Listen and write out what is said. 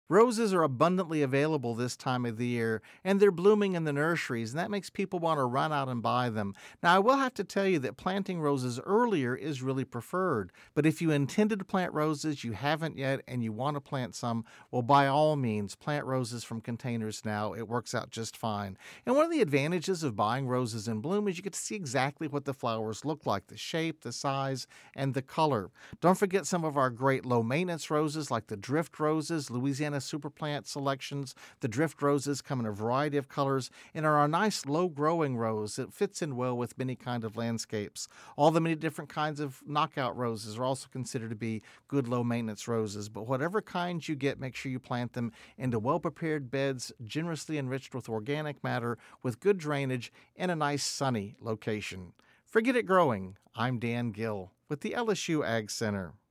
Roses are abundantly available this time of the year, and they're blooming in the nurseries, and that makes people want to run out and buy them. Now, I will have to tell you that planting roses earlier is really preferred, but if you intended to plant roses, you haven't yet, and you want to plant some, well, by all means, plant roses from containers now. It works out just fine. And one of the advantages of buying roses in bloom is you get to see exactly what the flowers look like, the shape, the size, and the color. Don't forget some of our great low maintenance roses like the drift roses, Louisiana super plant selections. The drift roses come in a variety of colors and are a nice low growing rose that fits in well with many kind of landscapes. All the many different kinds of knockout roses are also considered to be good low maintenance roses, but whatever kinds you get, make sure you plant them into well prepared beds generously enriched with organic matter with good drainage in a nice sunny location. Forget it growing. I'm Dan Gill with the LSU Ag Center.